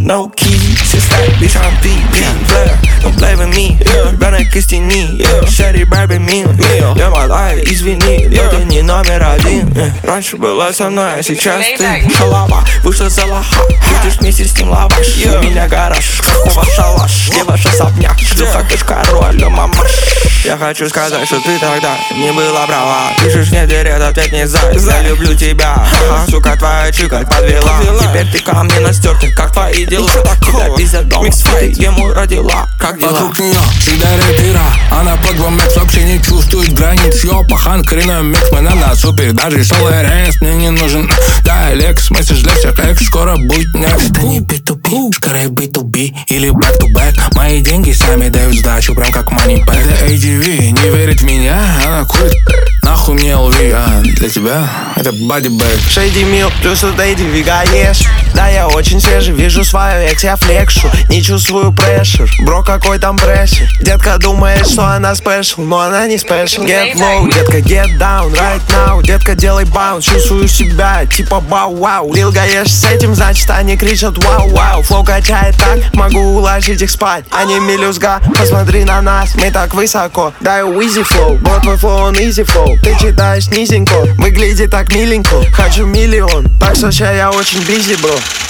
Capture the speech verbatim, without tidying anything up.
no key, все стали bitch I'm P, Blair, don't play with me, ребенок из тени, Шерри Барби мил, я молодая, извини, но ты не номер один. Раньше была со мной, а сейчас ты шалава, вышла за лоха, будешь вместе с ним лаваш. У меня гараж, как у вас шалаш, где ваш особняк, шлюха, ты ж король, но мамаш. Я хочу сказать, что ты тогда не была права. Пишешь мне директ, ответ не зай, я люблю тебя. Ага, сука, твоя чика подвела. Теперь ты ко мне настертый, как твои дела? Тебя пиздят дома, ты ему родила. Как дела? Вокруг нее всегда рэпера. Она под бомбекс, вообще не чувствует границ. Йо, пахан, коренной микс, мы на супер. Даже соло рейс мне не нужен. Да, Лекс, месседж для всех экс, скоро будет next. Это не би ту би, скорее би ту би или back to back. Мои деньги сами дают сдачу, прям как money back. Это эй ди ви, не верит в меня, она курит. Нахуй мне эл ви, а для тебя это body bag. Шейди мил, плюс от эй ди ви, конечно. Да, я очень свежий, вижу свою экс, я флекшу. Не чувствую прешер, бро, какой там прессер. Детка думает, что она спешл, но она не спешл. Get low, детка, get down, right now. Детка, делай баунс, чувствую себя, типа бау-вау. Лил гаешь с этим, значит они кричат вау-вау. Флоу качает так, могу уложить их спать. Они мелюзга, посмотри на нас, мы так высоко. Даю easy flow, бро, твой флоу, он easy flow. Ты читаешь низенько, выглядит так миленько. Хочу миллион, так что ща я очень бизи, бро.